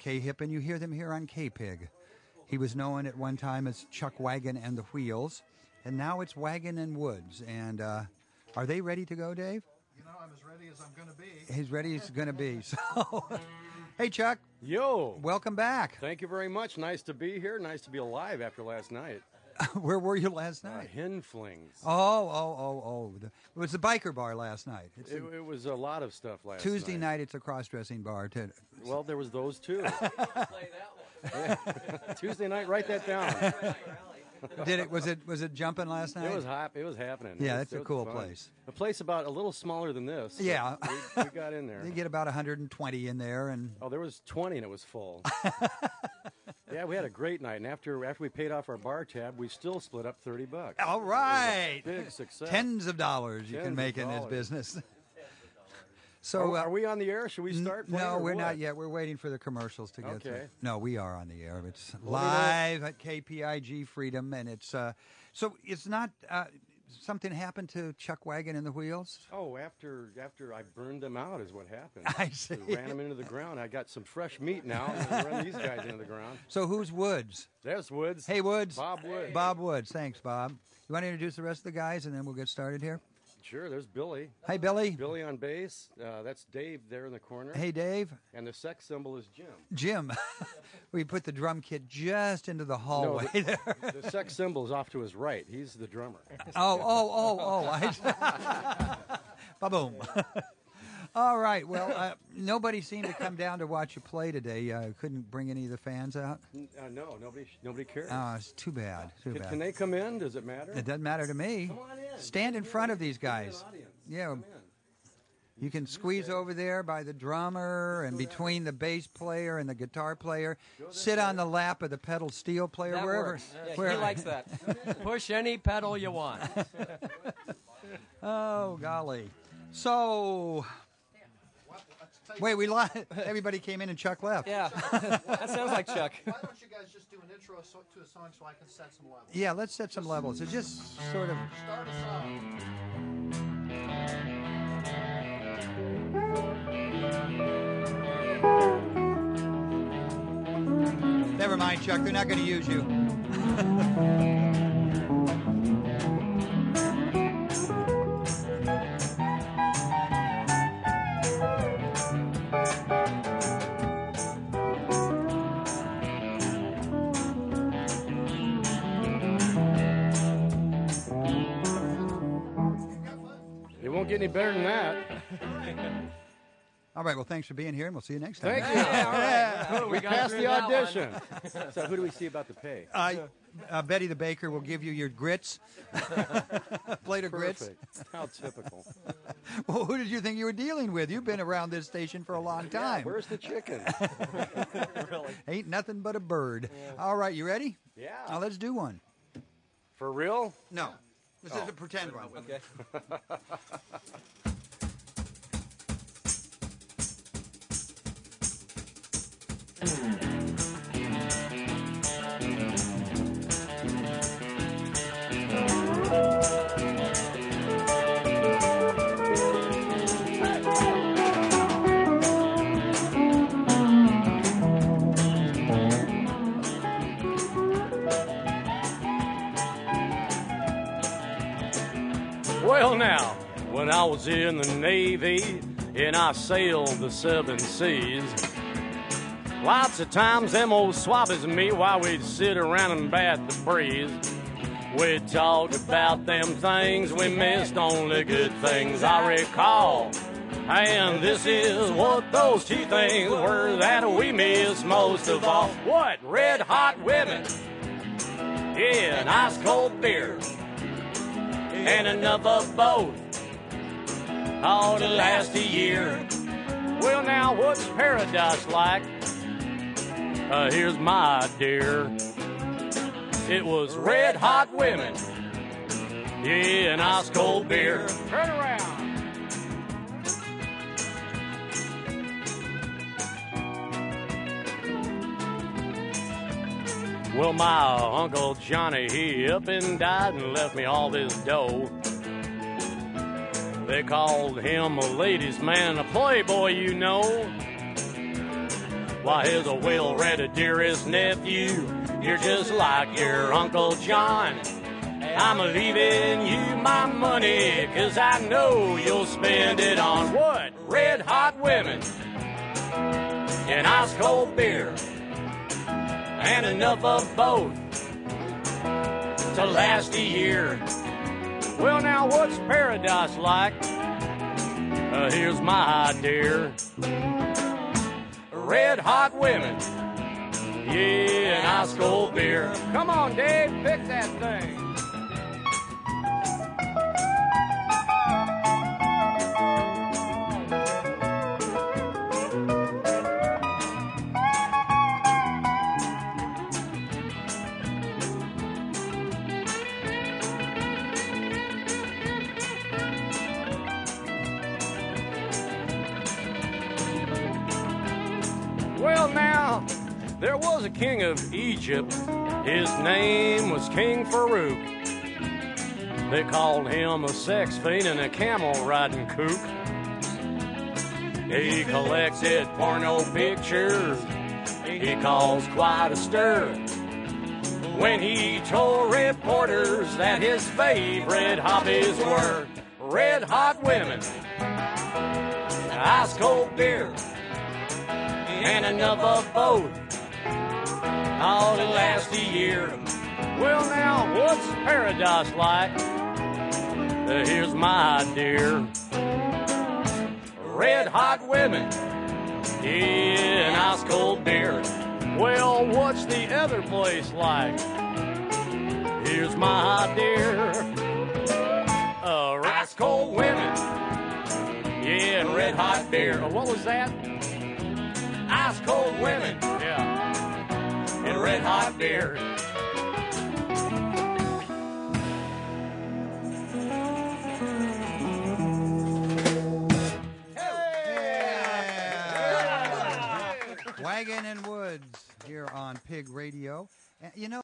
K-Hip, and you hear them here on K-Pig. He was known at one time as Chuck Wagon and the Wheels, and now it's Wagon and Woods. And are they ready to go, Dave? You know, I'm as ready as I'm going to be. He's ready as he's going to be. So, hey, Chuck. Yo. Welcome back. Thank you very much. Nice to be here. Nice to be alive after last night. Where were you last night? Hen Flings. Oh. It was the biker bar last night. It was a lot of stuff last Tuesday night, it's a cross-dressing bar. Well, there was those too. Tuesday night, write that down. Was it jumping last night? It was happening. Yeah, that's a was cool fun. place. A place about a little smaller than this. Yeah. We got in there. They get about 120 in there. Oh, there was 20 and it was full. Yeah, we had a great night. And after we paid off our bar tab, we still split up $30. All right. Big success. Tens of dollars you can make in this business. So are we on the air? Should we start playing? No, we're what? not yet. We're waiting for the commercials to get through. No, we are on the air. It's Well, live at KPIG Freedom, and it's so it's not something happened to Chuck Wagon and the Wheels. Oh, after I burned them out is what happened. I see. We ran them into the ground. I got some fresh meat now. I'm gonna run these guys into the ground. So who's Woods? There's Woods. Hey, Woods. Bob Woods. Bob Woods. Thanks, Bob. You want to introduce the rest of the guys, and then we'll get started here? Sure, there's Billy. Hey, Billy. Billy on bass. That's Dave there in the corner. Hey, Dave. And the sex symbol is Jim. Jim. We put the drum kit just into the hallway there. The sex symbol is off to his right. He's the drummer. Oh. Ba-boom. All right. Well, nobody seemed to come down to watch you play today. Couldn't bring any of the fans out? No, nobody cares. Oh, it's too bad. Can they come in? Does it matter? It doesn't matter to me. Come on in. Stand in front of these guys. Yeah. You can squeeze over there by the drummer and between the bass player and the guitar player. Sit on the lap of the pedal steel player. That wherever. works. Yeah, he likes that. Push any pedal you want. Oh, golly. So... Wait, we lost. Everybody came in and Chuck left. Yeah, that sounds like Chuck. Why don't you guys just do an intro to a song so I can set some levels? Yeah, let's set some levels. It's just sort of... Start us off. Never mind, Chuck. They're not going to use you. It won't get any better than that. All right, well, thanks for being here, and we'll see you next time. Thank you. Yeah, all right. We got passed through the that one. audition. So who do we see about the pay? Betty the baker will give you your grits. Plate of grits. Perfect. How typical. Well, who did you think you were dealing with? You've been around this station for a long time. Where's the chicken? Really? Ain't nothing but a bird. Yeah. All right, you ready? Yeah. Now let's do one. For real? No. This is a pretend one. Okay. Well, now, when I was in the Navy and I sailed the 7 seas, lots of times them old swabbies and me, while we'd sit around and bat the breeze, we'd talk about them things we missed, only good things I recall. And this is what those 2 things were that we missed most of all. What? Red hot women. Yeah, and ice cold beer. And enough of both, all to last a year. Well, now, what's paradise like? Here's my dear. It was red hot women, yeah, and ice cold beer. Turn around. Well, my Uncle Johnny, he up and died and left me all this dough. They called him a ladies' man, a playboy, you know. Why, here's a well-read dearest nephew. You're just like your Uncle John. I'm leaving you my money, 'cause I know you'll spend it on what? Red hot women and ice cold beer and enough of both to last a year. Well, now what's paradise like? Here's my idea. Red hot women, yeah, and ice cold beer. Come on, Dave, pick that thing. Well, now, there was a king of Egypt. His name was King Farouk. They called him a sex fiend and a camel-riding kook. He collected porno pictures. He caused quite a stir when he told reporters that his favorite hobbies were red hot women, ice cold beer, and enough of both, all to last a year. Well, now, what's paradise like? Here's my idea. Red hot women, yeah, and ice cold beer. Well, what's the other place like? Here's my idea. Ice cold women, yeah, and red hot beer. What was that? Ice cold women, yeah, and red hot beer. Wagon and Woods here on Pig Radio. You know.